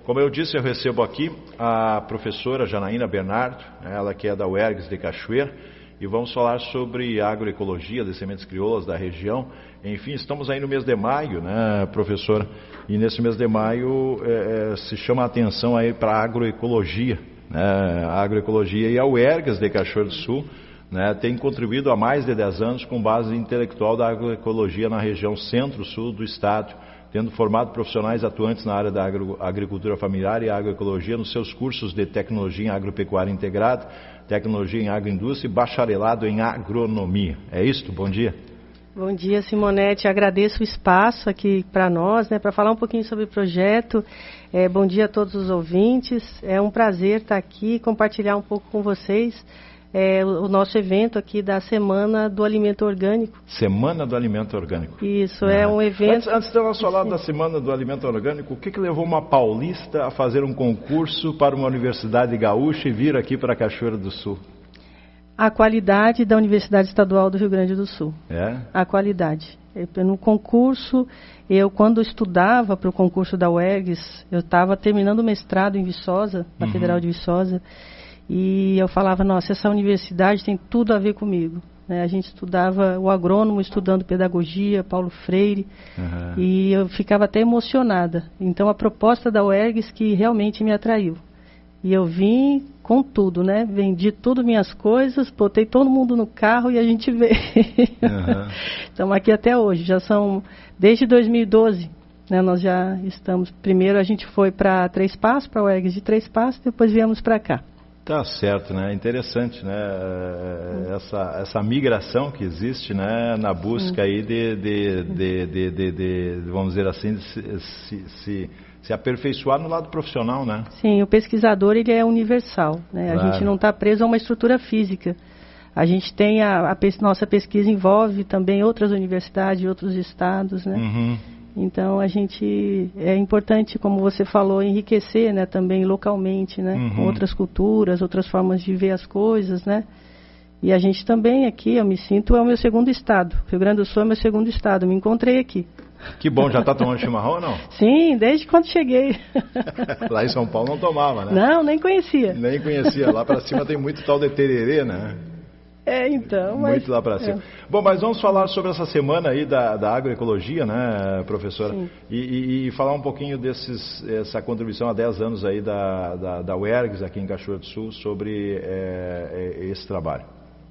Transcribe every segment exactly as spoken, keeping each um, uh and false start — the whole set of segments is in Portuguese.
como eu disse, eu recebo aqui a professora Janaína Bernardo, ela que é da U E R G S de Cachoeira, e vamos falar sobre agroecologia de sementes crioulas da região. Enfim, estamos aí no mês de maio, né, professora? E nesse mês de maio é, se chama a atenção aí para a agroecologia, né? A agroecologia, e a U E R G S de Cachoeira do Sul, né, tem contribuído há mais de dez anos com base intelectual da agroecologia na região centro-sul do estado, tendo formado profissionais atuantes na área da agro, agricultura familiar e agroecologia nos seus cursos de tecnologia em agropecuária integrada, tecnologia em agroindústria e bacharelado em agronomia. É isso? Bom dia. Bom dia, Simonete. Agradeço o espaço aqui para nós, né, para falar um pouquinho sobre o projeto. É, bom dia a todos os ouvintes. É um prazer estar aqui e compartilhar um pouco com vocês É, o, o nosso evento aqui da Semana do Alimento Orgânico. Semana do Alimento Orgânico. Isso, é, é um evento... Antes, antes de nós falar da Semana do Alimento Orgânico, o que, que levou uma paulista a fazer um concurso para uma universidade gaúcha e vir aqui para Cachoeira do Sul? A qualidade da Universidade Estadual do Rio Grande do Sul. É? A qualidade. Eu, no concurso, eu quando estudava para o concurso da U E R G S, eu estava terminando o mestrado em Viçosa, na uhum. Federal de Viçosa, e eu falava, nossa, essa universidade tem tudo a ver comigo. Né? A gente estudava, o agrônomo estudando pedagogia, Paulo Freire, uhum. e eu ficava até emocionada. Então a proposta da U E R G S que realmente me atraiu. E eu vim com tudo, né? Vendi tudo minhas coisas, botei todo mundo no carro e a gente veio. Uhum. Estamos aqui até hoje, já são desde dois mil e doze. Né, nós já estamos, primeiro a gente foi para Três Passos, para a U E R G S de Três Passos, depois viemos para cá. Tá certo, né? Interessante, né? Essa, essa migração que existe, né? Na busca aí de, de, de, de, de, de vamos dizer assim, de se, se, se, se aperfeiçoar no lado profissional, né? Sim, o pesquisador ele é universal, né? Claro. A gente não está preso a uma estrutura física. A gente tem a, a nossa pesquisa envolve também outras universidades, outros estados, né? Uhum. Então a gente é importante, como você falou, enriquecer, né, também localmente, né, uhum. com outras culturas, outras formas de ver as coisas, né? E a gente também aqui, eu me sinto, é o meu segundo estado. Rio Grande do Sul é o meu segundo estado, eu me encontrei aqui. Que bom, já está tomando chimarrão ou não? Sim, desde quando cheguei. Lá em São Paulo não tomava, né? Não, nem conhecia. Nem conhecia, lá para cima tem muito tal de tererê, né? É, então... Mas, muito lá para cima. É. Bom, mas vamos falar sobre essa semana aí da, da agroecologia, né, professora? Sim. E, e, e falar um pouquinho desses, essa contribuição há dez anos aí da, da, da U E R G S aqui em Cachoeira do Sul sobre é, esse trabalho.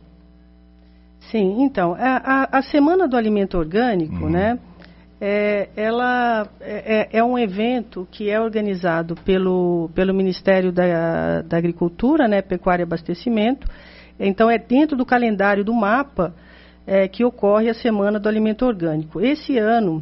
Sim, então, a, a Semana do Alimento Orgânico, uhum. né, é, ela é, é um evento que é organizado pelo, pelo Ministério da, da Agricultura, né, Pecuária e Abastecimento. Então, é dentro do calendário do MAPA é, que ocorre a Semana do Alimento Orgânico. Esse ano,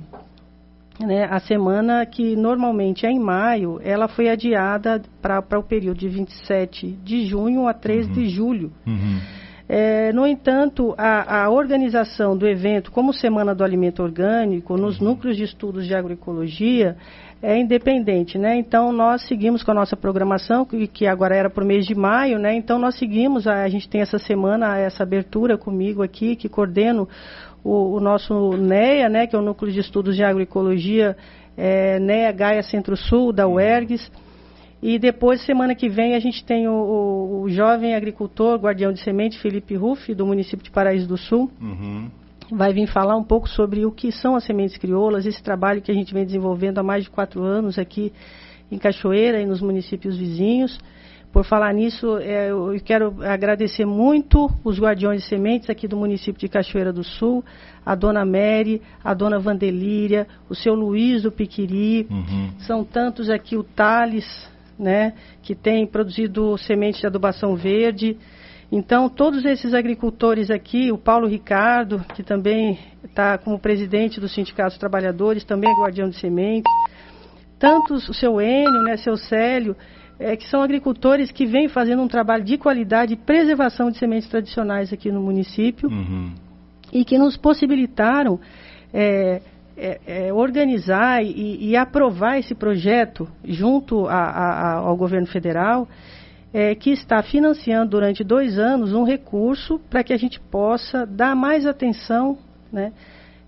né, a semana que normalmente é em maio, ela foi adiada para o período de vinte e sete de junho a três uhum. de julho. Uhum. É, no entanto, a, a organização do evento, como Semana do Alimento Orgânico, nos uhum. núcleos de estudos de agroecologia, é independente, né? Então nós seguimos com a nossa programação, que, que agora era para o mês de maio, né? Então nós seguimos, a, a gente tem essa semana, essa abertura comigo aqui, que coordeno o, o nosso NEA, né? Que é o Núcleo de Estudos de Agroecologia, é, NEA Gaia Centro-Sul, da U E R G S. E depois, semana que vem, a gente tem o, o, o jovem agricultor, guardião de semente, Felipe Ruff, do município de Paraíso do Sul. Uhum. Vai vir falar um pouco sobre o que são as sementes crioulas, esse trabalho que a gente vem desenvolvendo há mais de quatro anos aqui em Cachoeira e nos municípios vizinhos. Por falar nisso, é, eu quero agradecer muito os guardiões de sementes aqui do município de Cachoeira do Sul, a dona Mary, a dona Vandelíria, o seu Luiz do Piquiri, uhum. são tantos aqui, o Thales, né, que tem produzido sementes de adubação verde. Então, todos esses agricultores aqui, o Paulo Ricardo, que também está como presidente do Sindicato dos Trabalhadores, também é guardião de sementes, tantos, o seu Enio, né, seu Célio, é, que são agricultores que vêm fazendo um trabalho de qualidade e preservação de sementes tradicionais aqui no município, uhum. e que nos possibilitaram é, é, é, organizar e, e aprovar esse projeto junto a, a, ao governo federal, É, que está financiando durante dois anos um recurso para que a gente possa dar mais atenção, né,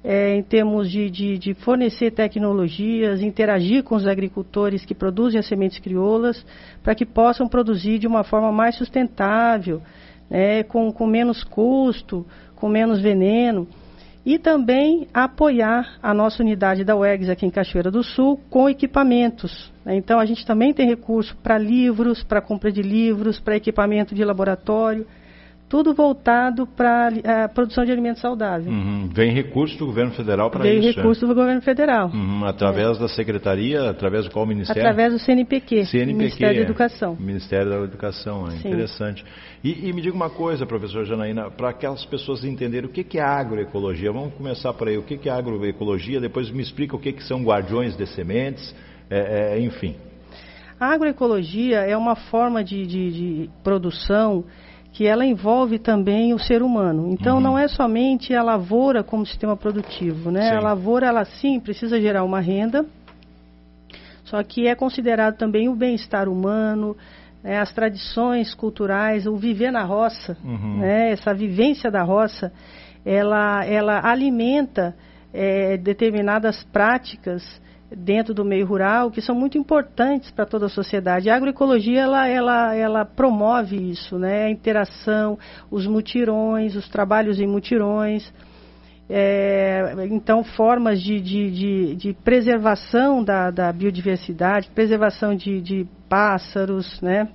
é, em termos de, de, de fornecer tecnologias, interagir com os agricultores que produzem as sementes crioulas, para que possam produzir de uma forma mais sustentável, né, com, com menos custo, com menos veneno. E também apoiar a nossa unidade da U E R G S aqui em Cachoeira do Sul com equipamentos. Então, a gente também tem recurso para livros, para compra de livros, para equipamento de laboratório, tudo voltado para a produção de alimentos saudáveis. Uhum. Vem recurso do governo federal para Vem isso? Vem recurso é? do governo federal. Uhum. Através é. da secretaria, através do qual ministério? Através do C N P Q, C N P Q Ministério é. da Educação. Ministério da Educação, é interessante. E, e me diga uma coisa, professora Janaína, para aquelas pessoas entenderem o que, que é agroecologia. Vamos começar por aí. O que, que é agroecologia? Depois me explica o que, que são guardiões de sementes, é, é, enfim. A agroecologia é uma forma de, de, de produção que ela envolve também o ser humano. Então, uhum. não é somente a lavoura como sistema produtivo, né? Sim. A lavoura, ela sim precisa gerar uma renda, só que é considerado também o bem-estar humano, né? As tradições culturais, o viver na roça, uhum. né? Essa vivência da roça, ela, ela alimenta é, determinadas práticas dentro do meio rural, que são muito importantes para toda a sociedade. A agroecologia, ela, ela, ela promove isso, né? A interação, os mutirões, os trabalhos em mutirões, é, então formas de, de, de, de preservação da, da biodiversidade, preservação de, de pássaros, né?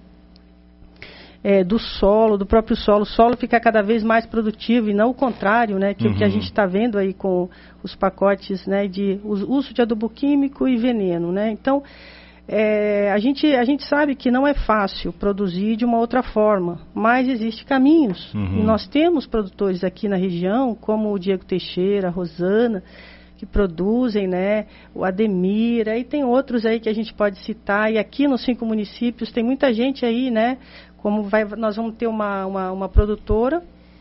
É, do solo, do próprio solo, o solo fica cada vez mais produtivo e não o contrário, né, que uhum. o que a gente está vendo aí com os pacotes, né, de uso de adubo químico e veneno, né. Então, é, a, gente, a gente sabe que não é fácil produzir de uma outra forma, mas existem caminhos. Uhum. E nós temos produtores aqui na região, como o Diego Teixeira, a Rosana, que produzem, né, o Ademir, aí tem outros aí que a gente pode citar, e aqui nos cinco municípios tem muita gente aí, né, como vai, nós vamos ter uma, uma, uma produtora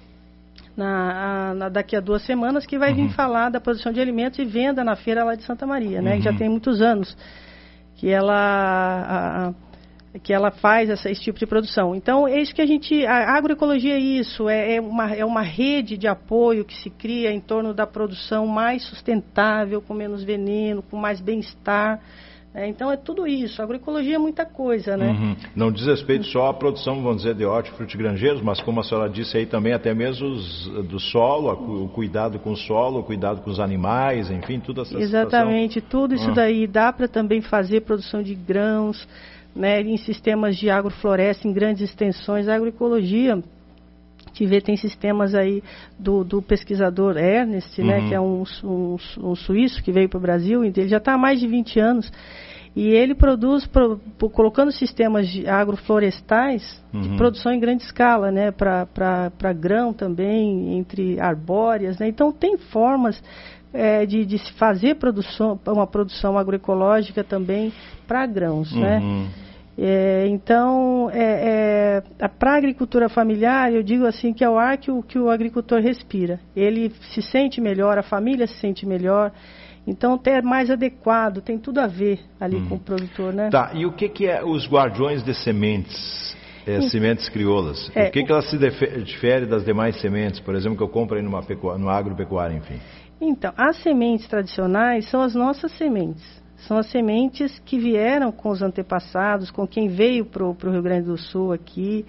na, a, na, daqui a duas semanas que vai uhum. vir falar da produção de alimentos e venda na feira lá de Santa Maria, né? Uhum. Que já tem muitos anos que ela, a, a, que ela faz essa, esse tipo de produção. Então, é isso que a gente... A agroecologia é isso, é, é, uma, é uma rede de apoio que se cria em torno da produção mais sustentável, com menos veneno, com mais bem-estar. É, então é tudo isso, a agroecologia é muita coisa, né? Uhum. Não diz respeito só à produção, vamos dizer, de hortifrutigranjeiros, mas como a senhora disse aí também, até mesmo os, do solo, o cuidado com o solo, o cuidado com os animais, enfim, tudo essa Exatamente, situação. tudo isso uhum. daí dá para também fazer produção de grãos, né, em sistemas de agrofloresta, em grandes extensões. A agroecologia, te vê, tem sistemas aí do, do pesquisador Ernest, uhum. né, que é um, um, um suíço que veio para o Brasil, ele já está há mais de vinte anos, e ele produz, pro, pro, colocando sistemas de agroflorestais uhum. de produção em grande escala, né, para grão também, entre arbóreas, né, então tem formas é, de, de se fazer produção, uma produção agroecológica também para grãos, uhum. né. É, então, é, é, para a agricultura familiar, eu digo assim que é o ar que o, que o agricultor respira. Ele se sente melhor, a família se sente melhor. Então, é mais adequado, tem tudo a ver ali hum. com o produtor, né? Tá, e o que, que é os guardiões de sementes, é, hum. sementes crioulas? É, o que, que elas se diferem das demais sementes, por exemplo, que eu compro aí numa pecuária, no agropecuário, enfim? Então, as sementes tradicionais são as nossas sementes. São as sementes que vieram com os antepassados, com quem veio para o Rio Grande do Sul aqui,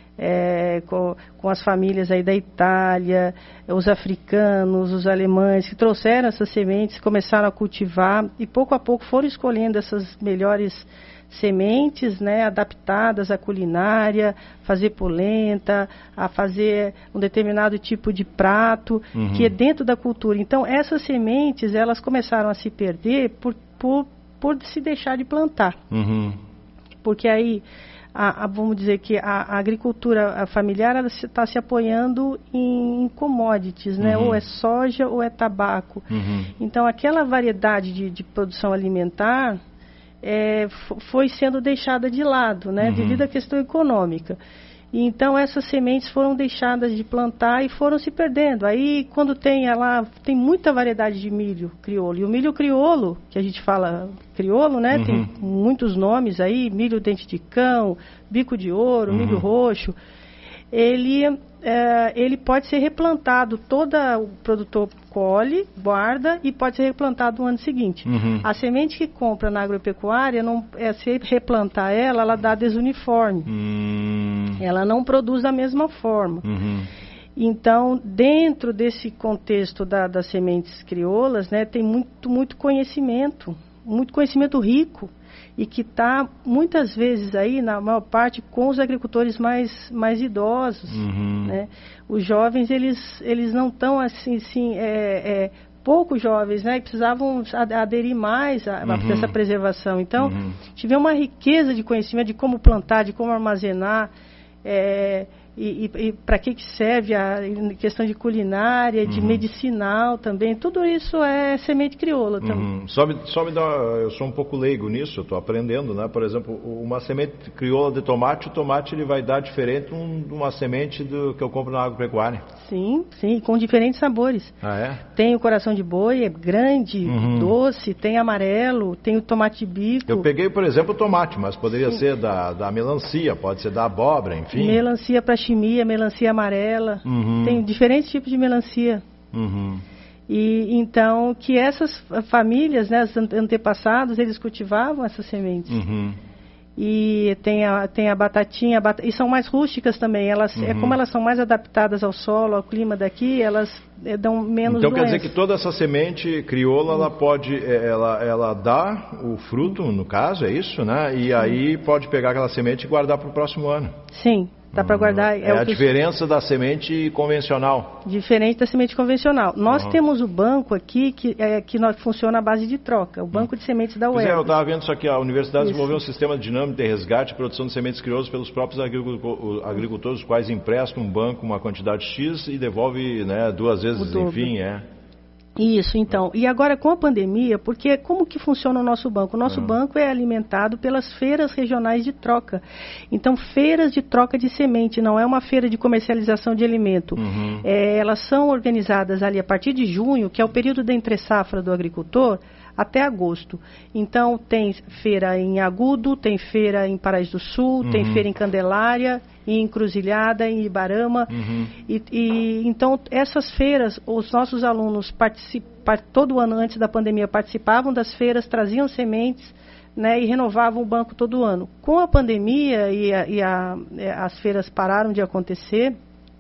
é, com, com as famílias aí da Itália, os africanos, os alemães, que trouxeram essas sementes, começaram a cultivar e pouco a pouco foram escolhendo essas melhores sementes, né, adaptadas à culinária, fazer polenta, a fazer um determinado tipo de prato, uhum. que é dentro da cultura. Então, essas sementes, elas começaram a se perder por Por, por se deixar de plantar. Uhum. Porque aí, a, a, vamos dizer que a, a agricultura familiar está se apoiando em commodities, né? Uhum. Ou é soja ou é tabaco. Uhum. Então, aquela variedade de, de produção alimentar é, foi sendo deixada de lado, né? Uhum. Devido à questão econômica. E então essas sementes foram deixadas de plantar e foram se perdendo. Aí quando tem ela tem muita variedade de milho crioulo. E o milho crioulo, que a gente fala crioulo, né? Uhum. Tem muitos nomes aí, milho dente de cão, bico de ouro, uhum. milho roxo. ele, é, ele pode ser replantado, todo o produtor colhe, guarda e pode ser replantado no ano seguinte. Uhum. A semente que compra na agropecuária, não, é, se replantar ela, ela dá desuniforme. Uhum. Ela não produz da mesma forma. Uhum. Então, dentro desse contexto da, das sementes crioulas, né, tem muito, muito conhecimento, muito conhecimento rico, e que está, muitas vezes, aí, na maior parte, com os agricultores mais, mais idosos. Uhum. Né? Os jovens, eles, eles não estão, assim, assim é, é, poucos jovens, né, que precisavam aderir mais a, a essa preservação. Então, uhum. tive uma riqueza de conhecimento de como plantar, de como armazenar, é, E, e, e para que, que serve a questão de culinária, de uhum. medicinal também, tudo isso é semente crioula também. Uhum. Só, me, só me dá, eu sou um pouco leigo nisso, eu estou aprendendo, né? Por exemplo, uma semente crioula de tomate, o tomate ele vai dar diferente de um, uma semente do, que eu compro na agropecuária. Sim, sim, com diferentes sabores. Ah, é? Tem o coração de boi, é grande, uhum. doce, tem amarelo, tem o tomate de bico. Eu peguei, por exemplo, o tomate, mas poderia sim. ser da, da melancia, pode ser da abóbora, enfim. Melancia para chimia, melancia amarela, uhum. tem diferentes tipos de melancia. Uhum. E então que essas famílias, né, os antepassados, eles cultivavam essas sementes. Uhum. E tem a, tem a batatinha, a bat... e são mais rústicas também. Elas, uhum. é, como elas são mais adaptadas ao solo, ao clima daqui, elas é, dão menos Então doença. Quer dizer que toda essa semente crioula, ela pode, ela, ela dá o fruto, no caso, é isso, né? E Sim. aí pode pegar aquela semente e guardar para o próximo ano. Sim. Dá para guardar. É, é a diferença da semente convencional. Diferente da semente convencional. Nós uhum. temos o banco aqui que, é, que nós, funciona à base de troca. O banco uhum. de sementes da U E R G S. É, eu estava vendo isso aqui. A universidade isso. desenvolveu um sistema dinâmico de resgate e produção de sementes crioulas pelos próprios agricultores, os quais emprestam um banco uma quantidade X e devolve, né, duas vezes, enfim, é. Isso, então. E agora com a pandemia, porque como que funciona o nosso banco? O nosso uhum. banco é alimentado pelas feiras regionais de troca. Então, feiras de troca de semente, não é uma feira de comercialização de alimento. Uhum. É, elas são organizadas ali a partir de junho, que é o período da entre-safra do agricultor, até agosto. Então, tem feira em Agudo, tem feira em Paraíso do Sul, uhum. tem feira em Candelária, em Encruzilhada, em Ibarama. Uhum. E, e, então, essas feiras, os nossos alunos participam, todo ano antes da pandemia participavam das feiras, traziam sementes, né, e renovavam o banco todo ano. Com a pandemia e, a, e a, as feiras pararam de acontecer,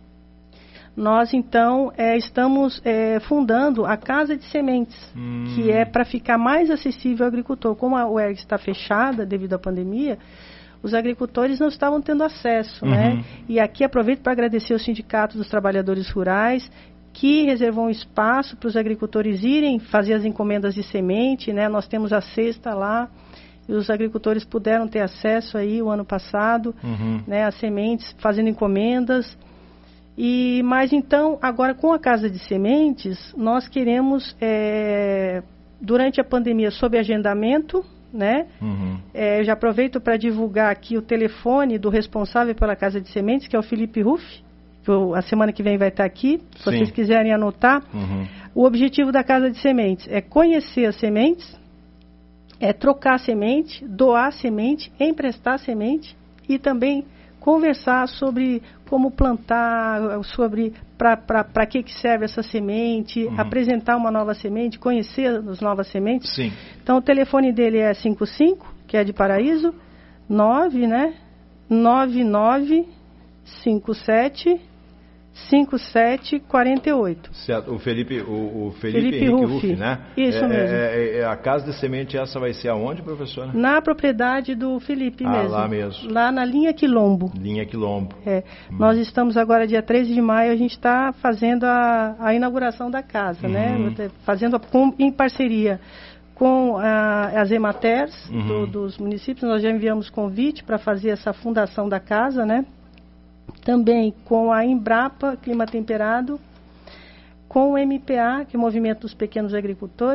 nós, então, é, estamos é, fundando a Casa de Sementes, hum. que é para ficar mais acessível ao agricultor. Como a U E R G S está fechada devido à pandemia, os agricultores não estavam tendo acesso, uhum. né? E aqui aproveito para agradecer ao Sindicato dos Trabalhadores Rurais, que reservou um espaço para os agricultores irem fazer as encomendas de semente, né? Nós temos a cesta lá, e os agricultores puderam ter acesso aí o ano passado, uhum. né, a sementes, fazendo encomendas. E, mas então, agora com a Casa de Sementes, nós queremos, é, durante a pandemia, sob agendamento, né? Uhum. É, eu já aproveito para divulgar aqui o telefone do responsável pela Casa de Sementes, que é o Felipe Ruff, que eu, a semana que vem vai estar aqui, se Sim. vocês quiserem anotar. Uhum. O objetivo da Casa de Sementes é conhecer as sementes, é trocar semente, doar semente, emprestar semente e também conversar sobre como plantar, sobre para que, que serve essa semente, uhum. apresentar uma nova semente, conhecer as novas sementes. Sim. Então o telefone dele é cinco cinco, que é de Paraíso, nove, né? nove nove cinco sete cinco sete quatro oito. Certo. O Felipe, o, o Felipe, Felipe Henrique Ruff, Ruff, né? Isso é, mesmo. É, é, a Casa de Semente, essa vai ser aonde, professora? Na propriedade do Felipe ah, mesmo. lá mesmo. Lá na linha Quilombo. Linha Quilombo. É. Hum. Nós estamos agora, dia treze de maio, a gente está fazendo a, a inauguração da casa, uhum. né? Fazendo a, com, em parceria com a, as Ematers uhum. do, dos municípios. Nós já enviamos convite para fazer essa fundação da casa, né? Também com a Embrapa Clima Temperado, com o M P A, que é o Movimento dos Pequenos Agricultores,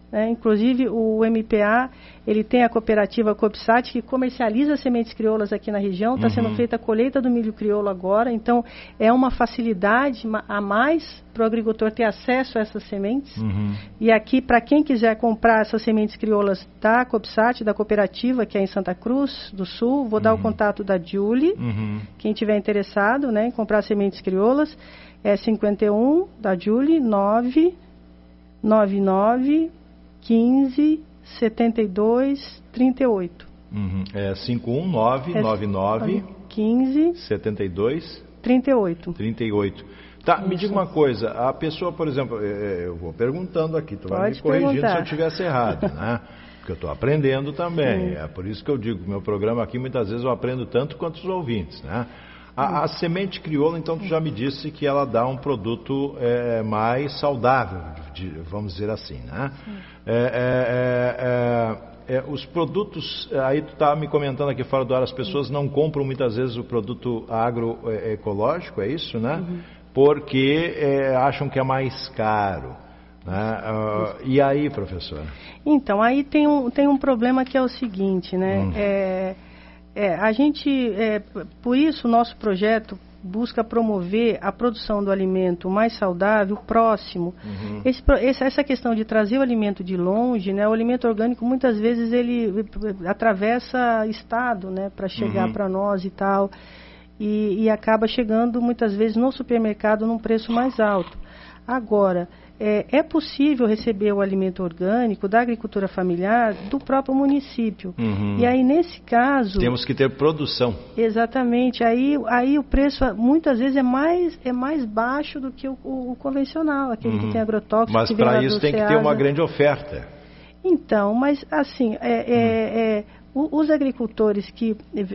né? Inclusive o M P A, ele tem a cooperativa Coopsat, que comercializa sementes crioulas aqui na região. Está uhum. sendo feita a colheita do milho crioulo agora, então é uma facilidade a mais para o agricultor ter acesso a essas sementes. Uhum. E aqui, para quem quiser comprar essas sementes crioulas da Coopsat, da cooperativa, que é em Santa Cruz do Sul, vou uhum. dar o contato da Julie, uhum. quem tiver interessado, né, em comprar sementes crioulas, é cinquenta e um da Julie, nove nove nove quinze, setenta e dois, trinta e oito. Uhum. É cinco um nove nove nove quinze, setenta e dois, trinta e oito. trinta e oito. Tá, isso. Me diga uma coisa, a pessoa, por exemplo, eu vou perguntando aqui, tu vai me corrigindo perguntar. Se eu estivesse errado, né? Porque eu estou aprendendo também. Sim. É por isso que eu digo, meu programa aqui muitas vezes eu aprendo tanto quanto os ouvintes, né? A, a semente crioula, então, tu já me disse que ela dá um produto é, mais saudável, de, vamos dizer assim, né? É, é, é, é, os produtos, aí tu está me comentando aqui fora do ar, as pessoas não compram muitas vezes o produto agroecológico, é isso, né? Uhum. Porque é, acham que é mais caro. Né? Uh, e aí, professora? Então, aí tem um, tem um problema que é o seguinte, né? Hum. É... É, a gente, é, por isso o nosso projeto busca promover a produção do alimento mais saudável, próximo. Uhum. Esse, esse, essa questão de trazer o alimento de longe, né, o alimento orgânico muitas vezes ele atravessa estado, né, para chegar uhum. para nós e tal, e, e acaba chegando muitas vezes no supermercado num preço mais alto. Agora, É, é possível receber o alimento orgânico da agricultura familiar do próprio município. Uhum. E aí, nesse caso... Temos que ter produção. Exatamente. Aí, aí o preço, muitas vezes, é mais, é mais baixo do que o, o, o convencional, aquele uhum. que tem agrotóxico. Mas para isso tem que ter uma grande oferta. Então, mas assim, é, é, uhum. é, os agricultores que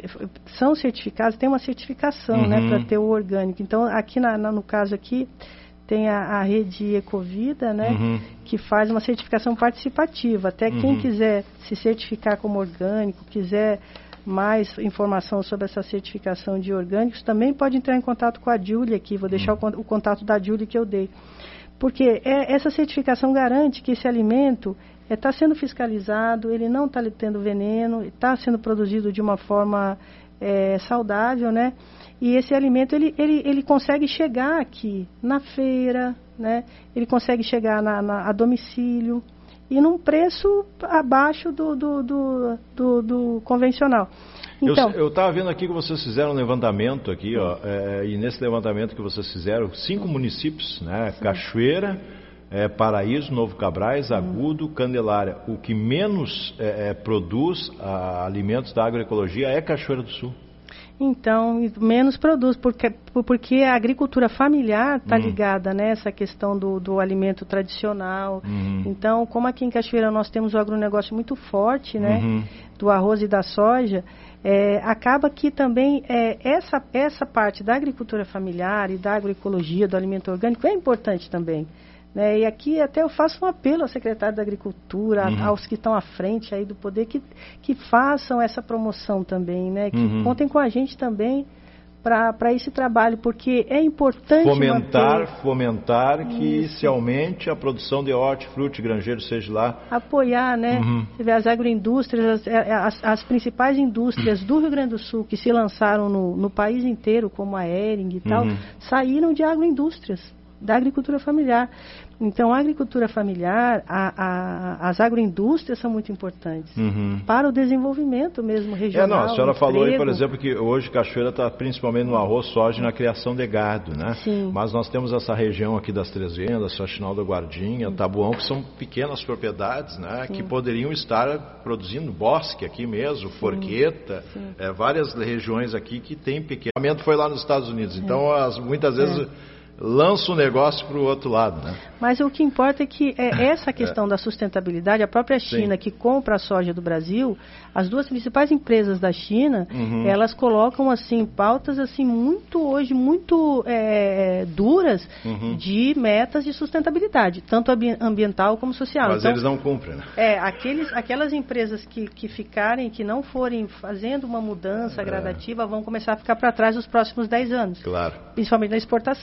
são certificados, têm uma certificação, uhum. né, para ter o orgânico. Então, aqui na, na, no caso aqui... Tem a, a rede Ecovida, né, uhum. que faz uma certificação participativa. Até uhum. quem quiser se certificar como orgânico, quiser mais informação sobre essa certificação de orgânicos, também pode entrar em contato com a Julie aqui. Vou deixar uhum. o, o contato da Julie que eu dei. Porque é, essa certificação garante que esse alimento está é, sendo fiscalizado, ele não está tendo veneno, está sendo produzido de uma forma é, saudável, né? E esse alimento, ele, ele, ele consegue chegar aqui na feira, né? Ele consegue chegar na, na, a domicílio e num preço abaixo do, do, do, do, do convencional. Então, eu estava vendo aqui que vocês fizeram um levantamento aqui, ó, é, e nesse levantamento que vocês fizeram, cinco municípios, né? Sim. Cachoeira, é, Paraíso, Novo Cabrais, Agudo, Candelária. O que menos é, é, produz a, alimentos da agroecologia é Cachoeira do Sul. Então, menos produz, porque, porque a agricultura familiar está uhum. ligada nessa questão do, do alimento tradicional. Uhum. Então, como aqui em Cachoeira nós temos o agronegócio muito forte, né, uhum. do arroz e da soja, é, acaba que também é, essa, essa parte da agricultura familiar e da agroecologia, do alimento orgânico, é importante também. Né? E aqui até eu faço um apelo ao secretário da Agricultura, uhum. aos que estão à frente aí do poder, que, que façam essa promoção também, né? Que uhum. contem com a gente também para esse trabalho, porque é importante fomentar, manter... fomentar que Isso. se aumente a produção de hortifruti, granjeiro, seja lá. Apoiar, né? Uhum. Você vê as agroindústrias, as, as, as principais indústrias do Rio Grande do Sul que se lançaram no, no país inteiro, como a Hering e tal, uhum. saíram de agroindústrias, da agricultura familiar. Então, a agricultura familiar, a, a, as agroindústrias são muito importantes uhum. para o desenvolvimento mesmo regional. É, não, a senhora falou aí, por exemplo, que hoje Cachoeira está principalmente no arroz, soja e na criação de gado, né? Sim. Mas nós temos essa região aqui das Três Vendas, Faxinal da Guardinha, Sim. Tabuão, que são pequenas propriedades, né? Sim. Que poderiam estar produzindo bosque aqui mesmo, Sim. Forqueta, Sim. É, várias regiões aqui que tem pequeno. O momento foi lá nos Estados Unidos, então é. as, muitas vezes... É. lança o negócio para o outro lado, né? Mas o que importa é que é essa questão é. da sustentabilidade, a própria China Sim. que compra a soja do Brasil, as duas principais empresas da China, uhum. elas colocam assim pautas assim muito hoje muito é, duras uhum. de metas de sustentabilidade, tanto ambiental como social. Mas então, eles não cumprem, né? É, aqueles, aquelas empresas que, que ficarem, que não forem fazendo uma mudança é. gradativa, vão começar a ficar para trás nos próximos dez anos. Claro. Principalmente na exportação. É.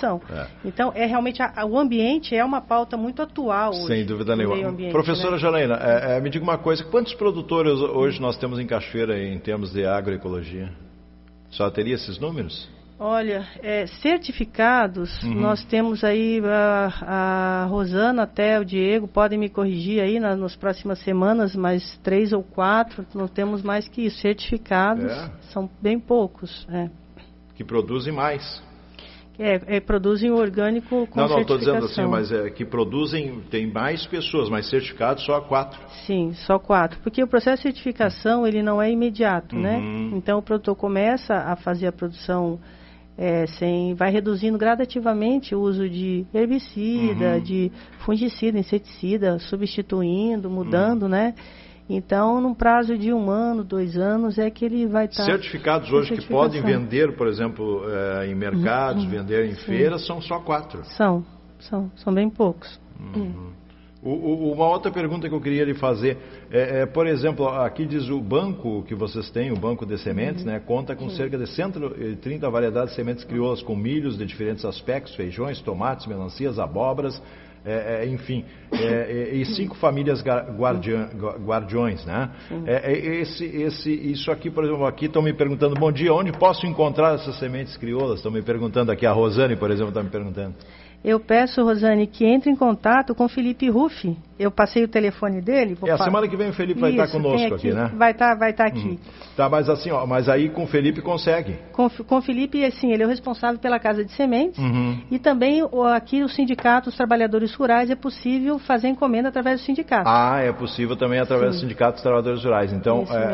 É. Então, é realmente a, o ambiente é uma pauta muito atual hoje. Sem dúvida nenhuma. Ambiente, Professora né? Janaína, é, é, me diga uma coisa, quantos produtores hoje nós temos em Cachoeira em termos de agroecologia? Só teria esses números? Olha, é, certificados, Uhum. nós temos aí a, a Rosana até o Diego, podem me corrigir aí na, nas próximas semanas, mas três ou quatro, não temos mais que isso. Certificados É. são bem poucos. É. Que produzem mais. É, é, produzem o orgânico com Não, não, estou certificação. dizendo assim, mas é que produzem, tem mais pessoas, mas certificados só quatro. Sim, só quatro. Porque o processo de certificação, ele não é imediato, Uhum. né? Então, o produtor começa a fazer a produção... É, sem, vai reduzindo gradativamente o uso de herbicida, Uhum. de fungicida, inseticida, substituindo, mudando, uhum. né? Então, num prazo de um ano, dois anos, é que ele vai estar... Tá certificados hoje que podem vender, por exemplo, é, em mercados, uhum. vender em Sim. feiras, são só quatro. São, são, são bem poucos. Uhum. Uhum. O, o, uma outra pergunta que eu queria lhe fazer é, é, por exemplo, aqui diz o banco que vocês têm, o banco de sementes, uhum. né, conta com Sim. cerca de cento e trinta variedades de sementes crioulas com milhos de diferentes aspectos, feijões, tomates, melancias, abóboras, é, é, enfim, é, é, e cinco famílias guardiã, guardiões, né? É, é, esse, esse, isso aqui, por exemplo, aqui estão me perguntando, bom dia, onde posso encontrar essas sementes crioulas? Estão me perguntando aqui, a Rosane, por exemplo, está me perguntando. Eu peço, Rosane, que entre em contato com o Felipe Ruffi. Eu passei o telefone dele. É, a semana que vem o Felipe vai Isso, estar conosco aqui, aqui, né? Vai estar, vai estar aqui. Hum. Tá, mas assim, ó, mas aí com o Felipe consegue. Com, com o Felipe, assim, ele é o responsável pela Casa de Sementes. Uhum. E também o, aqui o sindicato, os trabalhadores rurais, é possível fazer encomenda através do sindicato. Ah, é possível também através Sim. do sindicato dos trabalhadores rurais. Então, é,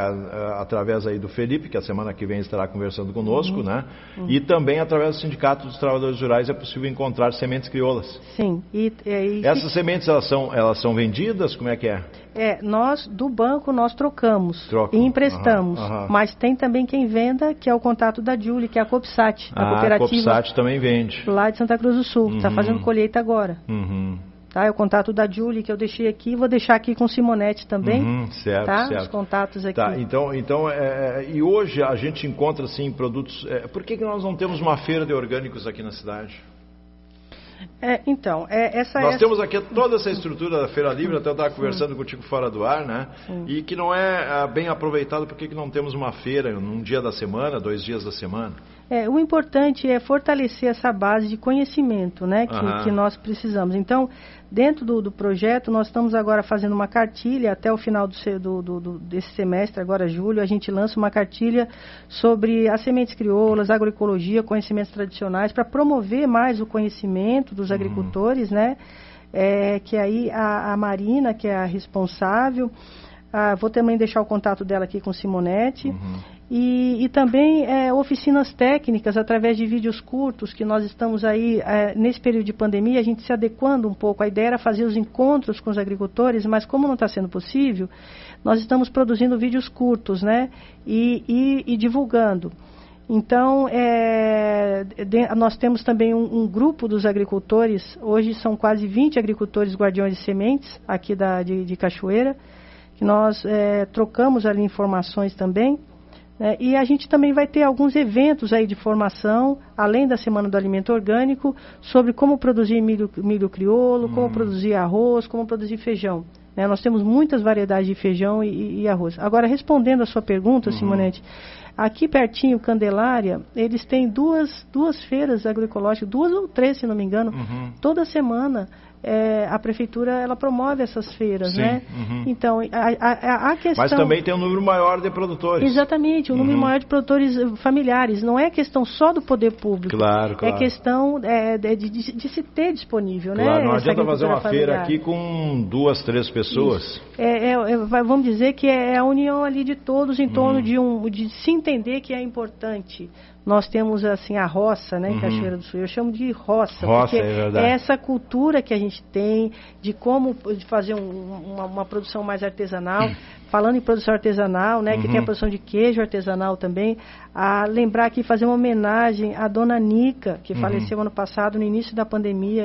é, através aí do Felipe, que a semana que vem estará conversando conosco, uhum. né? Uhum. E também através do sindicato dos trabalhadores rurais é possível encontrar sementes crioulas. Sim. E, e, Essas sementes, elas são, elas são vendidas? Como é que é? É, nós, do banco, nós trocamos Troca. e emprestamos. Aham, aham. Mas tem também quem venda, que é o contato da Julie, que é a Copsat, a ah, cooperativa. A Copsat também vende. Lá de Santa Cruz do Sul, está uhum. fazendo colheita agora. Uhum. Tá, é o contato da Julie que eu deixei aqui, vou deixar aqui com Simonete também. Uhum, certo, tá? certo. Os contatos aqui. Tá, então, então é, e hoje a gente encontra assim produtos. É, por que, que nós não temos uma feira de orgânicos aqui na cidade? É, então, é, essa Nós essa... temos aqui toda essa estrutura da Feira Livre, até eu estava conversando contigo fora do ar, né? Sim. E que não é bem aproveitado, por que que não temos uma feira num dia da semana, dois dias da semana? É, o importante é fortalecer essa base de conhecimento, né, que, que nós precisamos. Então, dentro do, do projeto, nós estamos agora fazendo uma cartilha, até o final do, do, do, desse semestre, agora julho, a gente lança uma cartilha sobre as sementes crioulas, agroecologia, conhecimentos tradicionais, para promover mais o conhecimento dos agricultores, uhum. né, é, que aí a, a Marina, que é a responsável, ah, vou também deixar o contato dela aqui com Simonete, uhum. E, e também é, oficinas técnicas através de vídeos curtos, que nós estamos aí, é, nesse período de pandemia, a gente se adequando um pouco. A ideia era fazer os encontros com os agricultores, mas como não está sendo possível, nós estamos produzindo vídeos curtos, né? E, e, e divulgando. Então, é, de, nós temos também um, um grupo dos agricultores, hoje são quase vinte agricultores guardiões de sementes, aqui da, de, de Cachoeira, que nós é, trocamos ali informações também. É, e a gente também vai ter alguns eventos aí de formação, além da Semana do Alimento Orgânico, sobre como produzir milho, milho crioulo, hum. como produzir arroz, como produzir feijão. É, nós temos muitas variedades de feijão e, e arroz. Agora, respondendo a sua pergunta, uhum. Simonete, aqui pertinho, Candelária, eles têm duas, duas feiras agroecológicas, duas ou três, se não me engano, uhum. toda semana. É, a prefeitura ela promove essas feiras, Sim, né? Uhum. Então, a, a, a questão... Mas também tem um número maior de produtores. Exatamente, um uhum. número maior de produtores familiares. Não é questão só do poder público. Claro, claro. É questão é, de, de, de se ter disponível, claro, né? Não adianta fazer uma familiar. feira aqui com duas, três pessoas. É, é, é, vamos dizer que é a união ali de todos em uhum. torno de, um, de se entender que é importante. Nós temos assim a roça, né, em uhum. Cachoeira do Sul. Eu chamo de roça, roça porque é, verdade. é essa cultura que a gente tem de como de fazer um, uma, uma produção mais artesanal. Uhum. Falando em produção artesanal, né, uhum. que tem a produção de queijo artesanal também. A lembrar aqui, fazer uma homenagem à dona Nica, que uhum. faleceu ano passado, no início da pandemia,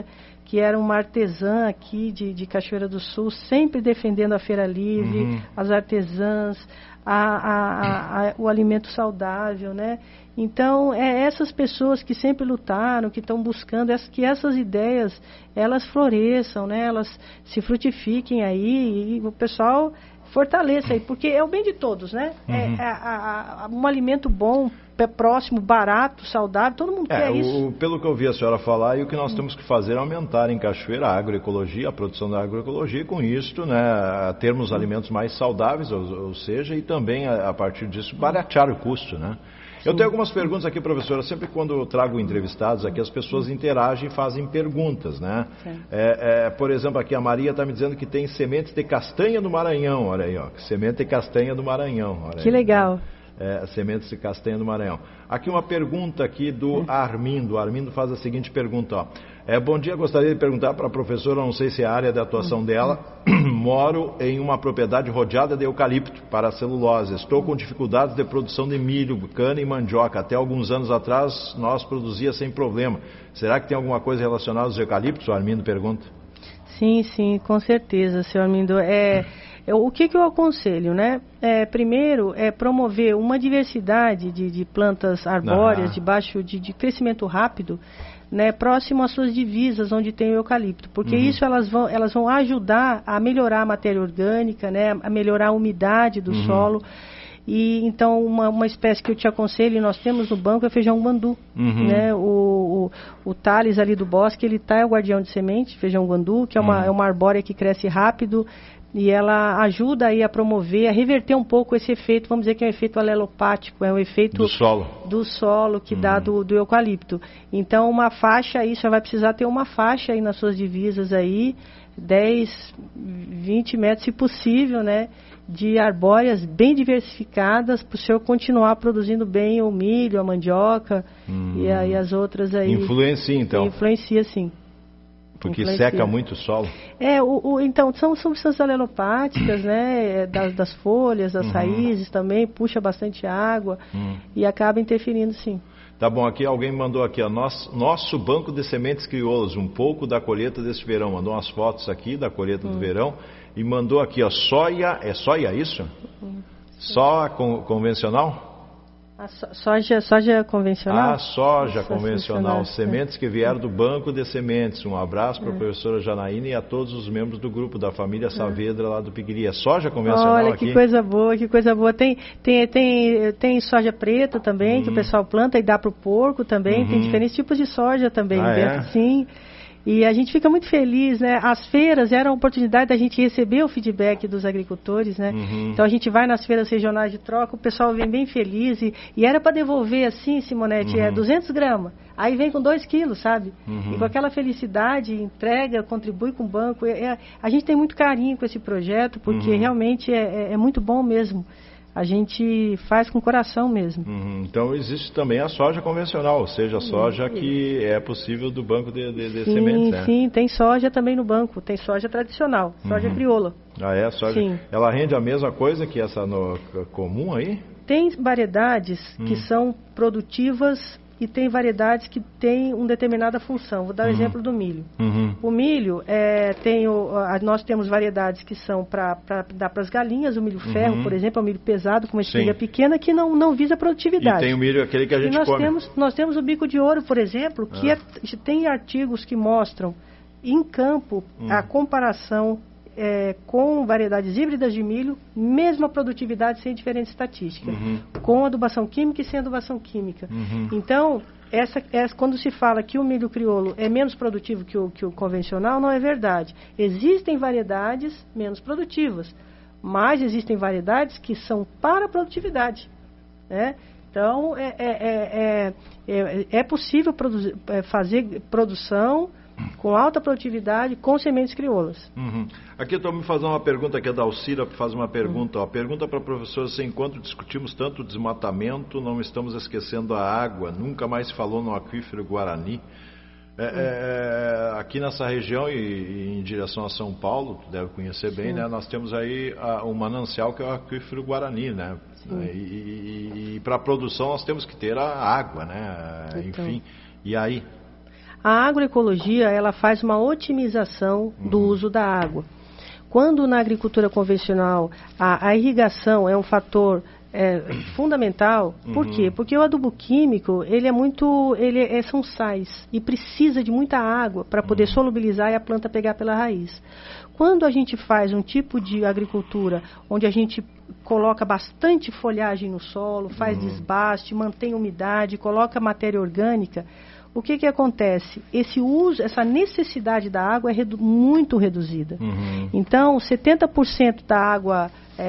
que era uma artesã aqui de, de Cachoeira do Sul, sempre defendendo a feira livre, uhum. as artesãs, a, a, a, a, o alimento saudável, né? Então, é essas pessoas que sempre lutaram, que estão buscando, que essas ideias, elas floresçam, né? Elas se frutifiquem aí, e o pessoal fortaleça aí, porque é o bem de todos, né? Uhum. É, é a, a, um alimento bom, próximo, barato, saudável, todo mundo é, quer o, isso. Pelo que eu vi a senhora falar, e o que nós temos que fazer é aumentar em Cachoeira a agroecologia, a produção da agroecologia, e com isso, né, termos alimentos mais saudáveis, ou, ou seja, e também, a, a partir disso, baratear o custo, né? Eu tenho algumas perguntas aqui, professora. Sempre quando eu trago entrevistados aqui, as pessoas interagem e fazem perguntas, né? É, é, por exemplo, aqui a Maria está me dizendo que tem sementes de castanha do Maranhão. Olha aí, ó. Semente de castanha do Maranhão. Olha que aí, legal. Né? É, sementes de castanha do Maranhão. Aqui uma pergunta aqui do Armindo. O Armindo faz a seguinte pergunta, ó. É, bom dia, gostaria de perguntar para a professora, não sei se é a área de atuação dela. Moro em uma propriedade rodeada de eucalipto para celulose. Estou com dificuldades de produção de milho, cana e mandioca. Até alguns anos atrás nós produzia sem problema. Será que tem alguma coisa relacionada aos eucaliptos? O Armindo pergunta. Sim, sim, com certeza, senhor Armindo. É, o que, que eu aconselho, né? É, primeiro, é promover uma diversidade de, de plantas arbóreas, ah. de baixo, de, de crescimento rápido, né, próximo às suas divisas, onde tem o eucalipto, porque uhum. isso elas vão, elas vão ajudar a melhorar a matéria orgânica, né, a melhorar a umidade do uhum. solo. E então uma, uma espécie que eu te aconselho, nós temos no banco, é feijão guandu, uhum. né, o, o, o Thales ali do bosque, ele tá, é o guardião de semente, feijão guandu, que é uma, uhum. é uma arbórea que cresce rápido, e ela ajuda aí a promover, a reverter um pouco esse efeito, vamos dizer que é um efeito alelopático, é um efeito do solo, do solo que hum. dá do, do eucalipto. Então uma faixa aí, você vai precisar ter uma faixa aí nas suas divisas aí, dez, vinte metros se possível, né, de arbóreas bem diversificadas para o senhor continuar produzindo bem o milho, a mandioca hum. e aí as outras aí. Influencia então. Influencia sim. Porque influencia. Seca muito o solo. É, o, o, então, são substâncias alelopáticas, né, das, das folhas, das uhum. raízes também, puxa bastante água uhum. e acaba interferindo, sim. Tá bom, aqui alguém mandou aqui, ó, nosso, nosso banco de sementes crioulas, um pouco da colheita desse verão, mandou umas fotos aqui da colheita uhum. do verão e mandou aqui, ó, soia, é soia isso? Uhum. Só con, convencional? A soja, soja convencional? Ah, soja convencional, sementes que vieram do banco de sementes. Um abraço para a é. professora Janaína e a todos os membros do grupo da família Saavedra lá do Piquiri. É soja convencional Olha, aqui? que coisa boa, que coisa boa. Tem, tem, tem, tem soja preta também, hum. que o pessoal planta e dá para o porco também. Uhum. Tem diferentes tipos de soja também ah, dentro, é? sim. E a gente fica muito feliz, né? As feiras eram a oportunidade da gente receber o feedback dos agricultores, né? Uhum. Então a gente vai nas feiras regionais de troca, o pessoal vem bem feliz e, e era para devolver assim, Simonete, uhum. é duzentos gramas. Aí vem com dois quilos, sabe? Uhum. E com aquela felicidade, entrega, contribui com o banco. É, é, a gente tem muito carinho com esse projeto, porque uhum. realmente é, é, é muito bom mesmo. A gente faz com o coração mesmo. Uhum. Então existe também a soja convencional, ou seja, a soja que é possível do banco de, de, de sim, sementes, né? Sim, tem soja também no banco, tem soja tradicional, soja uhum. crioula. Ah, é? Soja. Sim. Ela rende a mesma coisa que essa no, comum aí? Tem variedades hum. que são produtivas e tem variedades que têm uma determinada função. Vou dar o uhum. exemplo do milho. Uhum. O milho, é, tem o, a, nós temos variedades que são para dar para as galinhas, o milho ferro, uhum. por exemplo, é um milho pesado, com uma espiga Sim. pequena, que não, não visa produtividade. E tem o milho, aquele que a gente e nós come. Temos, nós temos o bico de ouro, por exemplo, que ah. é, tem artigos que mostram em campo uhum. a comparação É, com variedades híbridas de milho, mesma produtividade sem diferença estatística, uhum. com adubação química e sem adubação química. Uhum. Então, essa, essa, quando se fala que o milho crioulo é menos produtivo que o, que o convencional, não é verdade. Existem variedades menos produtivas, mas existem variedades que são para a produtividade, né? Então, é, é, é, é, é possível produzir, é, fazer produção com alta produtividade, com sementes crioulas. Uhum. Aqui eu estou me fazendo uma pergunta, aqui a Dalcira faz uma pergunta. Uhum. Ó, pergunta para a professora se enquanto discutimos tanto o desmatamento, não estamos esquecendo a água. Nunca mais se falou no aquífero Guarani. É, uhum. é, aqui nessa região e, e em direção a São Paulo, tu deve conhecer bem, né? Nós temos aí a, um manancial que é o aquífero Guarani, né? E, e, e para a produção nós temos que ter a água, né? Então. Enfim, e aí... A agroecologia, ela faz uma otimização uhum. do uso da água. Quando na agricultura convencional a, a irrigação é um fator é, fundamental, uhum. por quê? Porque o adubo químico, ele é muito, ele é, são sais e precisa de muita água para poder uhum. solubilizar e a planta pegar pela raiz. Quando a gente faz um tipo de agricultura onde a gente coloca bastante folhagem no solo, faz uhum. desbaste, mantém umidade, coloca matéria orgânica, o que que acontece? Esse uso, essa necessidade da água é redu- muito reduzida. Uhum. Então, setenta por cento da água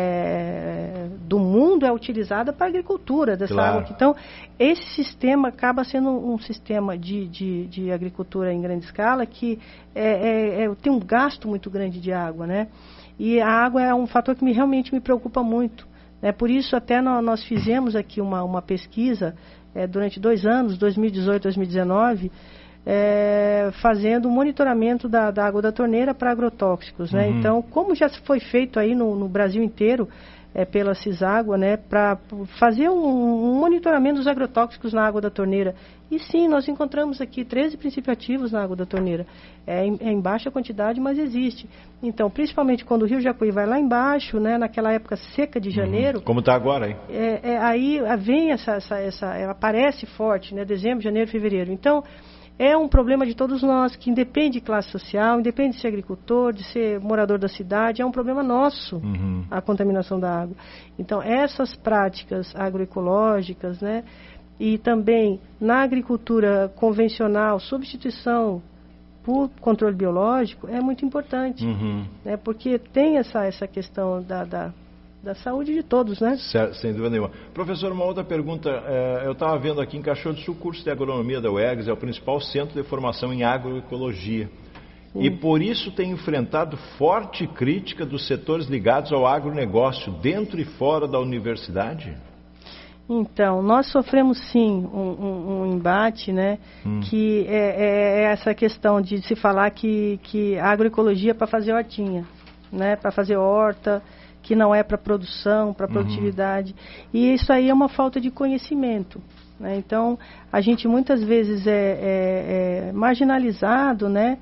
é, do mundo é utilizada para a agricultura dessa claro. água aqui. Então, esse sistema acaba sendo um sistema de, de, de agricultura em grande escala que é, é, é, tem um gasto muito grande de água, né? E a água é um fator que me, realmente me preocupa muito. Né? Por isso, até nós, nós fizemos aqui uma, uma pesquisa É, durante dois anos, dois mil e dezoito, dois mil e dezenove, é, fazendo o monitoramento da, da água da torneira para agrotóxicos. Né? Uhum. Então, como já foi feito aí no, no Brasil inteiro, é, pela Ciságua, né, para fazer um, um monitoramento dos agrotóxicos na água da torneira. E sim, nós encontramos aqui treze princípios ativos na água da torneira. É em, é em baixa quantidade, mas existe. Então, principalmente quando o Rio Jacuí vai lá embaixo, né, naquela época seca de janeiro... Uhum. Como está agora, hein? É, é, aí vem essa, essa, essa... aparece forte, né, dezembro, janeiro, fevereiro. Então, é um problema de todos nós, que independe de classe social, independe de ser agricultor, de ser morador da cidade, é um problema nosso, uhum. a contaminação da água. Então, essas práticas agroecológicas, né, e também na agricultura convencional, substituição por controle biológico, é muito importante, uhum. né, porque tem essa, essa questão da... da da saúde de todos, né? Certo, sem dúvida nenhuma. Professor, uma outra pergunta. É, eu estava vendo aqui em Cachoeiro do Sul, o curso de agronomia da U E R G S é o principal centro de formação em agroecologia. Sim. E por isso tem enfrentado forte crítica dos setores ligados ao agronegócio, dentro e fora da universidade? Então, nós sofremos sim um, um, um embate, né? Hum. Que é, é essa questão de se falar que, que a agroecologia é para fazer hortinha, né? Para fazer horta, que não é para produção, para produtividade. Uhum. E isso aí é uma falta de conhecimento. Né? Então, a gente muitas vezes é, é, é marginalizado, né?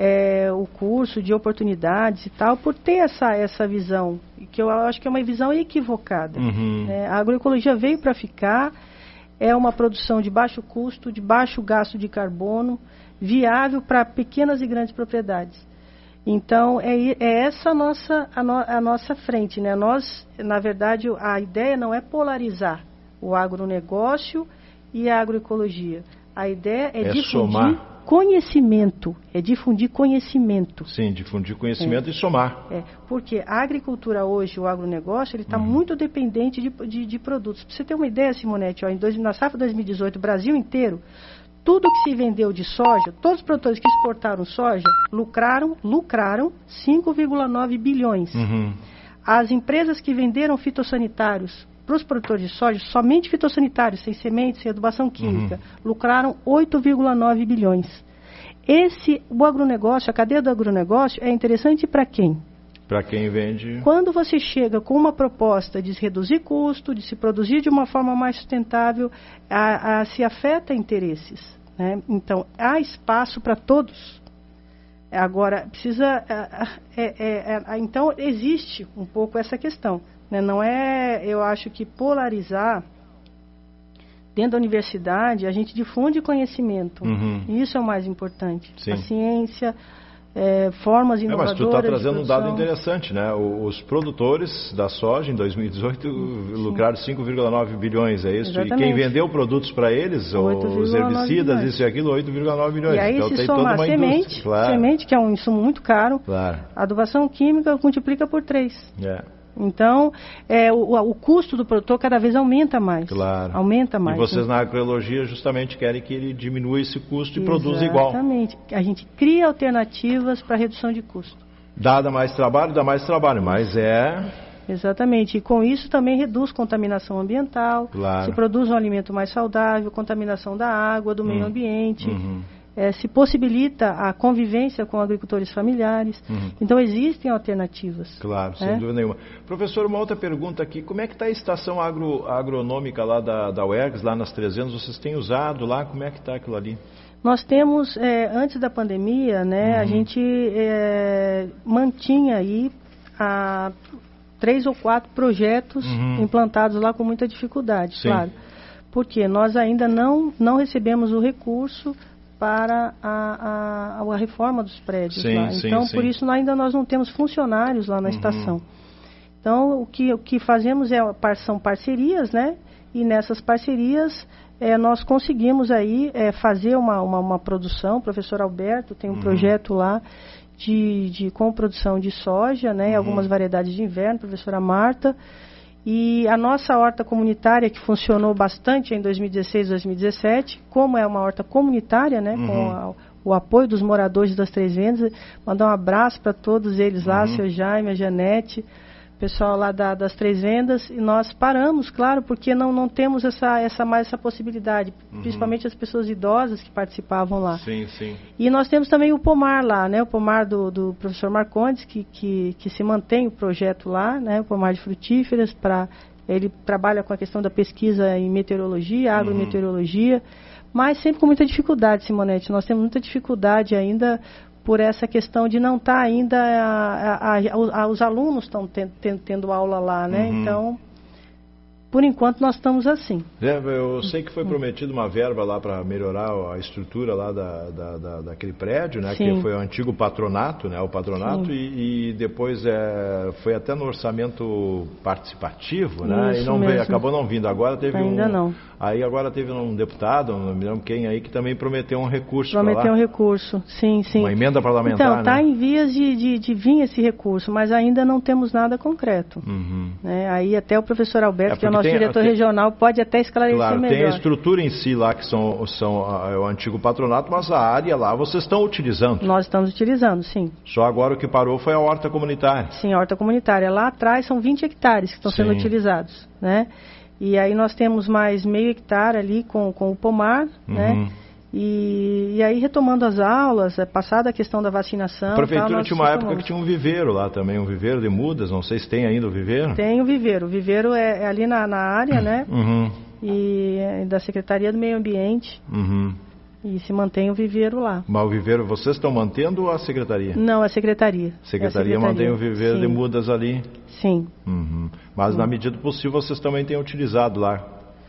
É, o curso de oportunidades e tal, por ter essa, essa visão, que eu acho que é uma visão equivocada. Uhum. Né? A agroecologia veio para ficar, é uma produção de baixo custo, de baixo gasto de carbono, viável para pequenas e grandes propriedades. Então, é, é essa a nossa, a, no, a nossa frente, né? Nós, na verdade, a ideia não é polarizar o agronegócio e a agroecologia. A ideia é, é difundir somar. conhecimento, é difundir conhecimento. Sim, difundir conhecimento é. e somar. É, porque a agricultura hoje, o agronegócio, ele está uhum. muito dependente de, de, de produtos. Para você ter uma ideia, Simonete, ó, em dois, na safra dois mil e dezoito, o Brasil inteiro, tudo que se vendeu de soja, todos os produtores que exportaram soja, lucraram, lucraram cinco vírgula nove bilhões. Uhum. As empresas que venderam fitossanitários para os produtores de soja, somente fitossanitários, sem sementes, sem adubação química, uhum. lucraram oito vírgula nove bilhões. Esse, o agronegócio, a cadeia do agronegócio é interessante para quem? Para quem vende. Quando você chega com uma proposta de se reduzir custo, de se produzir de uma forma mais sustentável, a, a, se afeta interesses. Né? Então, há espaço para todos. Agora, precisa... É, é, é, então, existe um pouco essa questão. Né? Não é, eu acho que polarizar... Dentro da universidade, a gente difunde conhecimento. Uhum. E isso é o mais importante. Sim. A ciência... É, formas inovadoras. É, mas tu está trazendo um dado interessante, né? Os produtores da soja em dois mil e dezoito Sim. lucraram cinco vírgula nove bilhões, é isso? Exatamente. E quem vendeu produtos para eles, os herbicidas, isso e aquilo, oito vírgula nove bilhões. E aí então, se tem soma toda uma a semente, claro. semente, que é um insumo muito caro, claro. A adubação química multiplica por três. É. Então, é, o, o custo do produtor cada vez aumenta mais. Claro. Aumenta mais. E vocês na agroecologia justamente querem que ele diminua esse custo e produza igual. Exatamente. A gente cria alternativas para redução de custo. Dá mais trabalho, dá mais trabalho, mas é... Exatamente. E com isso também reduz contaminação ambiental. Claro. Se produz um alimento mais saudável, contaminação da água, do hum. meio ambiente. Uhum. é, se possibilita a convivência com agricultores familiares. Uhum. Então, existem alternativas. Claro, né? sem dúvida nenhuma. Professor, uma outra pergunta aqui. Como é que está a estação agro, agronômica lá da, da U E R G S, lá nas trezentas? Vocês têm usado lá? Como é que está aquilo ali? Nós temos, é, antes da pandemia, né, uhum. a gente é, mantinha aí a, três ou quatro projetos uhum. implantados lá com muita dificuldade, Sim. claro. Porque nós ainda não, não recebemos o recurso para a, a, a reforma dos prédios sim, lá. Então, sim, por sim. isso, nós ainda nós não temos funcionários lá na uhum. estação. Então, o que, o que fazemos é, são parcerias, né? E nessas parcerias, é, nós conseguimos aí é, fazer uma, uma, uma produção. O professor Alberto tem um uhum. projeto lá de, de, com produção de soja, né? Uhum. Algumas variedades de inverno, professora Marta. E a nossa horta comunitária, que funcionou bastante em dois mil e dezesseis, dois mil e dezessete, como é uma horta comunitária, né, uhum. com a, o apoio dos moradores das Três Vendas, mandar um abraço para todos eles lá, uhum. seu Jaime, a Janete, pessoal lá da, das Três Vendas, e nós paramos, claro, porque não, não temos essa, essa, mais essa possibilidade, uhum. principalmente as pessoas idosas que participavam lá. Sim, sim. E nós temos também o pomar lá, né, o pomar do, do professor Marcondes, que, que, que se mantém o projeto lá, né, o pomar de frutíferas, para ele trabalha com a questão da pesquisa em meteorologia, agrometeorologia, uhum. mas sempre com muita dificuldade, Simonete, nós temos muita dificuldade ainda por essa questão de não estar tá ainda, a, a, a, a, os alunos estão ten, ten, tendo aula lá, né? Uhum. Então, por enquanto, nós estamos assim. É, eu sei que foi prometido uma verba lá para melhorar a estrutura lá da, da, da, daquele prédio, né? Sim. Que foi o antigo patronato, né? O patronato e, e depois é, foi até no orçamento participativo, né? Isso e não mesmo. veio, acabou não vindo. Agora teve Ainda um, não. Aí agora teve um deputado, não me lembro quem aí, que também prometeu um recurso. Prometeu um recurso, sim, sim. Uma emenda parlamentar, Então, está né? em vias de, de, de vir esse recurso, mas ainda não temos nada concreto. Uhum. Né? Aí até o professor Alberto, é que é o nosso tem, diretor tem, regional, pode até esclarecer claro, melhor. Tem a estrutura em si lá, que são, são é o antigo patronato, mas a área lá vocês estão utilizando. Nós estamos utilizando, sim. Só agora o que parou foi a horta comunitária. Sim, a horta comunitária. Lá atrás são vinte hectares que estão sim. sendo utilizados, né? E aí nós temos mais meio hectare ali com, com o pomar, uhum. né? E, e aí retomando as aulas, é, passada a questão da vacinação... A prefeitura tal, tinha uma época que tinha um viveiro lá também, um viveiro de mudas, não sei se tem ainda o viveiro. Tem o viveiro, o viveiro é, é ali na, na área, né? Uhum. E é da Secretaria do Meio Ambiente. Uhum. E se mantém o viveiro lá. Mas o viveiro vocês estão mantendo ou a Secretaria? Não, a Secretaria. Secretaria, é a Secretaria. Mantém o viveiro Sim. de mudas ali? Sim. Uhum. Mas Sim. na medida do possível vocês também têm utilizado lá?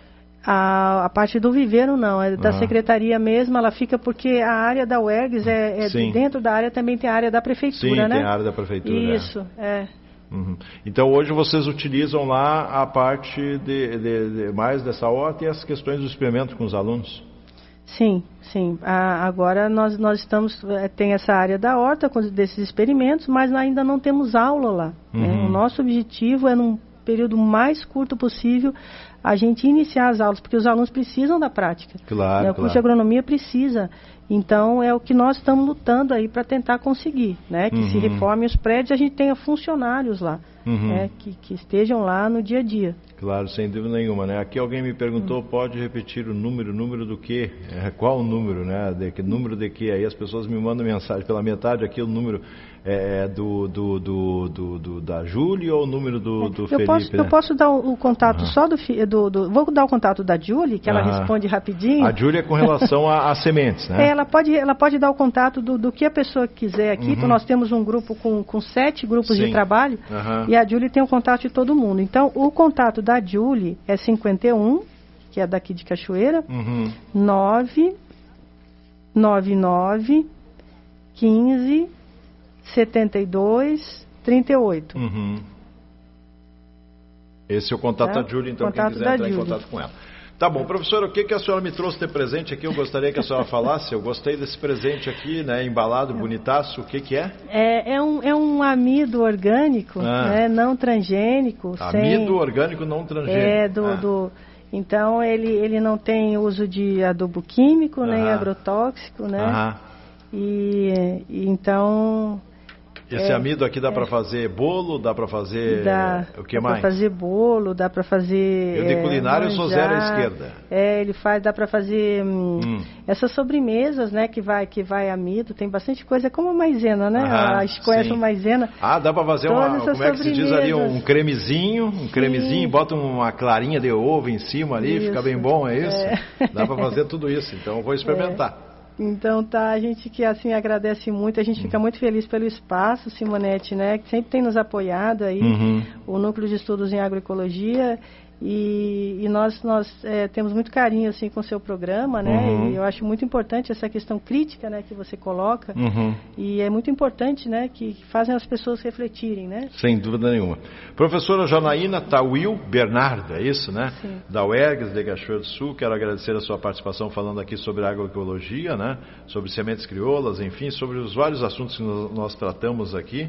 A, a parte do viveiro não, é da ah. Secretaria mesmo, ela fica porque a área da U E R G S é, é dentro da área também tem a área da Prefeitura, Sim, né? tem a área da Prefeitura. Isso, é. é. Uhum. Então hoje vocês utilizam lá a parte de, de, de mais dessa horta e as questões do experimento com os alunos? Sim, sim. A, agora nós, nós estamos, tem essa área da horta com desses experimentos, mas ainda não temos aula lá. Uhum. Né? O nosso objetivo é num período mais curto possível a gente iniciar as aulas, porque os alunos precisam da prática. Claro, né? O curso claro. de agronomia precisa. Então é o que nós estamos lutando aí para tentar conseguir, né? Que uhum. se reformem os prédios e a gente tenha funcionários lá, uhum. né? que, que estejam lá no dia a dia. Claro, sem dúvida nenhuma, né? Aqui alguém me perguntou, hum. pode repetir o número, número do quê? É, qual o número, né? De, que, número de quê? Aí as pessoas me mandam mensagem pela metade aqui, o número é, do, do, do, do, do da Júlia ou o número do, do eu Felipe? Posso, né? Eu posso dar o, o contato uhum. só do, do, do... Vou dar o contato da Júlia, que ela uhum. responde rapidinho. A Júlia é com relação a, a sementes, né? É, ela pode, ela pode dar o contato do, do que a pessoa quiser aqui, uhum. então nós temos um grupo com, com sete grupos Sim. de trabalho, uhum. e a Júlia tem o contato de todo mundo. Então, o contato da Júlia é cinquenta e um, que é daqui de Cachoeira, uhum. nove nove nove quinze setenta e dois trinta e oito. Uhum. Esse é o contato tá? da Júlia, então contato quem quiser entrar Julie. Em contato com ela. Tá bom, professora, o que, que a senhora me trouxe de presente aqui? Eu gostaria que a senhora falasse. Eu gostei desse presente aqui, né? Embalado, bonitaço. O que que é? É, é, um, é um amido orgânico, ah. né? Não transgênico. Amido sem... orgânico não transgênico. É, do... Ah. do... Então, ele, ele não tem uso de adubo químico, ah. nem agrotóxico, né? Ah. E, e então... Esse é, amido aqui dá é, para fazer bolo, dá para fazer dá, o que dá mais? Dá para fazer bolo, dá para fazer... Eu de é, culinária eu sou zero à esquerda. É, ele faz, dá para fazer hum, hum. essas sobremesas, né, que vai, que vai amido, tem bastante coisa, como a maisena, né? Ah, a gente conhece a maisena. Ah, dá para fazer uma, como é que se diz ali, um cremezinho, um sim. cremezinho, bota uma clarinha de ovo em cima ali, isso. Fica bem bom, é isso? É. Dá para fazer tudo isso, então eu vou experimentar. É. Então, tá, a gente que assim agradece muito, a gente fica muito feliz pelo espaço, Simonete, né, que sempre tem nos apoiado aí, uhum. o Núcleo de Estudos em Agroecologia, e, e nós, nós é, temos muito carinho assim com o seu programa, né, uhum. e eu acho muito importante essa questão crítica, né, que você coloca, uhum. e é muito importante, né, que fazem as pessoas refletirem, né. Sem dúvida nenhuma. Professora Janaína Tawil Bernardo, é isso, né, Sim. da U E R G S de Cachoeira do Sul, quero agradecer a sua participação falando aqui sobre agroecologia, né, sobre sementes crioulas, enfim, sobre os vários assuntos que nós, nós tratamos aqui.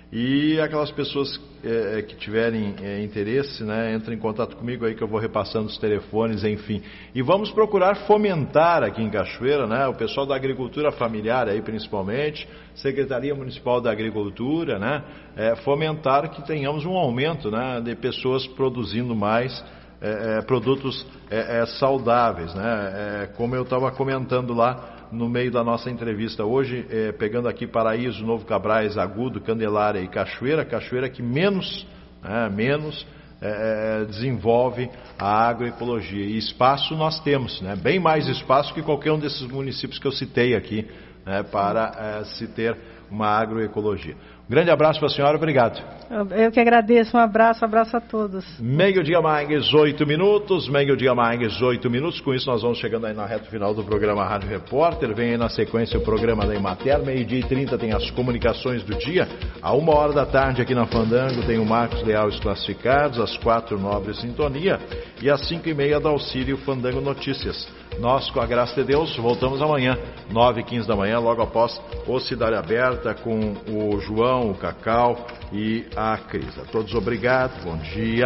E aquelas pessoas é, que tiverem é, interesse, né, entrem em contato comigo aí que eu vou repassando os telefones, enfim. E vamos procurar fomentar aqui em Cachoeira, né, o pessoal da agricultura familiar aí principalmente, Secretaria Municipal da Agricultura, né, é, fomentar que tenhamos um aumento, né, de pessoas produzindo mais é, é, produtos é, é, saudáveis, né, é, como eu estava comentando lá no meio da nossa entrevista hoje, eh, pegando aqui Paraíso, Novo Cabrais, Agudo, Candelária e Cachoeira, Cachoeira que menos, né, menos eh, desenvolve a agroecologia. E espaço nós temos, né, bem mais espaço que qualquer um desses municípios que eu citei aqui, né, para eh, se ter uma agroecologia. Um grande abraço para a senhora, obrigado. Eu que agradeço, um abraço, um abraço a todos. Meio-dia mais oito minutos, meio-dia mais oito minutos, com isso nós vamos chegando aí na reta final do programa Rádio Repórter, vem aí na sequência o programa da Emater, meio-dia e trinta tem as comunicações do dia, a uma hora da tarde aqui na Fandango tem o Marcos Leal e os classificados, às quatro, Nobre Sintonia, e às cinco e meia da Auxílio Fandango Notícias. Nós, com a graça de Deus, voltamos amanhã, nove e quinze da manhã, logo após o Cidade Aberta, com o João, o Cacau e a Cris. A todos obrigado, bom dia.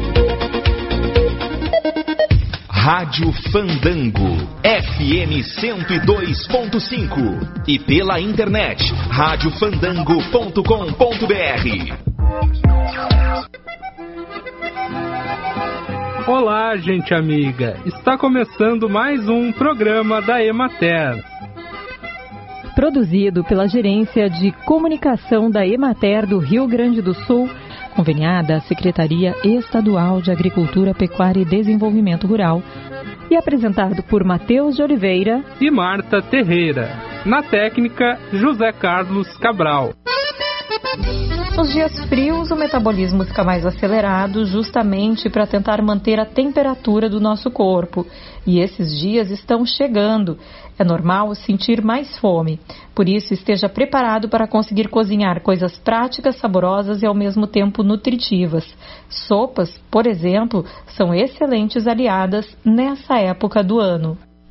Rádio Fandango, F M cento e dois ponto cinco e pela internet, rádio fandango ponto com ponto b r. Olá, gente amiga! Está começando mais um programa da Emater. Produzido pela Gerência de Comunicação da Emater do Rio Grande do Sul, conveniada à Secretaria Estadual de Agricultura, Pecuária e Desenvolvimento Rural, e apresentado por Matheus de Oliveira e Marta Terreira. Na técnica, José Carlos Cabral. Nos dias frios, o metabolismo fica mais acelerado justamente para tentar manter a temperatura do nosso corpo. E esses dias estão chegando. É normal sentir mais fome. Por isso, esteja preparado para conseguir cozinhar coisas práticas, saborosas e ao mesmo tempo nutritivas. Sopas, por exemplo, são excelentes aliadas nessa época do ano.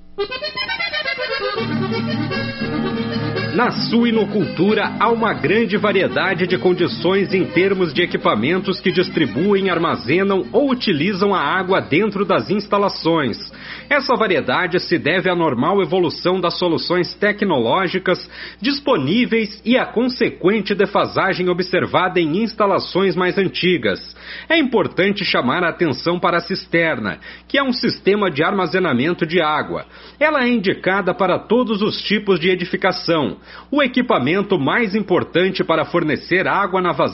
Na suinocultura há uma grande variedade de condições em termos de equipamentos que distribuem, armazenam ou utilizam a água dentro das instalações. Essa variedade se deve à normal evolução das soluções tecnológicas disponíveis e à consequente defasagem observada em instalações mais antigas. É importante chamar a atenção para a cisterna, que é um sistema de armazenamento de água. Ela é indicada para todos os tipos de edificação. O equipamento mais importante para fornecer água na vazão